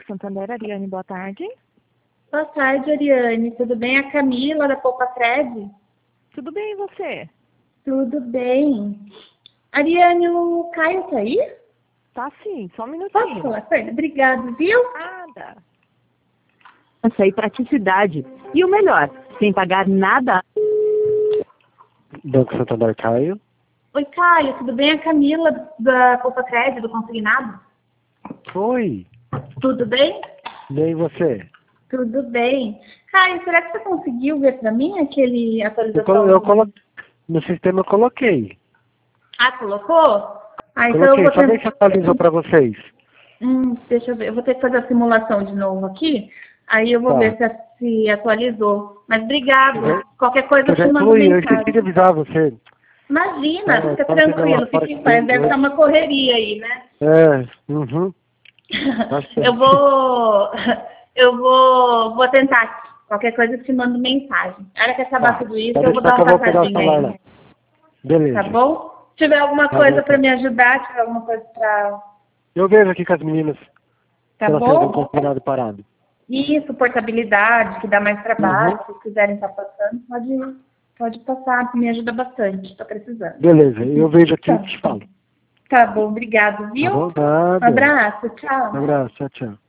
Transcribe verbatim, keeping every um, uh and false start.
Santander, Ariane, boa tarde. Boa tarde, Ariane. Tudo bem? A Camila, da Poupa Cred? Tudo bem, e você? Tudo bem. Ariane, o Caio tá aí? Tá sim, só um minutinho. Posso falar com ele? Obrigado, viu? Nada. Essa aí, praticidade. E o melhor, sem pagar nada. Banco Santander, Caio. Oi, Caio. Tudo bem? A Camila, da Poupa Cred, do Consignado? Oi. Tudo bem? E aí, você? Tudo bem. Caio, será que você conseguiu ver pra mim aquele Eu, atualização? colo eu colo no sistema eu coloquei. Ah, colocou? Ah, então Coloquei, eu vou só tentar... ver se atualizou para vocês. Hum, deixa eu ver. Eu vou ter que fazer a simulação de novo aqui. Aí eu vou Tá. ver se, se atualizou. Mas obrigado. Eu já- Qualquer coisa eu Eu já te mando incluí, eu esqueci de mensagem. avisar você. Imagina, É, fica tá tendo tranquilo, uma fica parte em paz. Deve hoje. estar uma correria aí, né? É, uhum. Bastante. Eu vou. Eu vou, vou tentar. Qualquer coisa eu te mando mensagem. Na hora que acabar Tá. tudo isso, Pode eu vou deixar dar que eu uma vou pegar o passadinha celular lá. aí. Beleza. Tá bom? Se tiver alguma Tá coisa bom, para tá. me ajudar, tiver alguma coisa para. Eu vejo aqui com as meninas. Tá se elas têm algum bom? combinado parado. Isso, portabilidade, que dá mais trabalho, Uhum. se vocês quiserem estar passando, pode, pode passar, me ajuda bastante, estou precisando. Beleza, eu vejo aqui Tá. e te falo. Tá bom, obrigado, Tá viu? bom? Um Nada. abraço, tchau. Um abraço, tchau, tchau.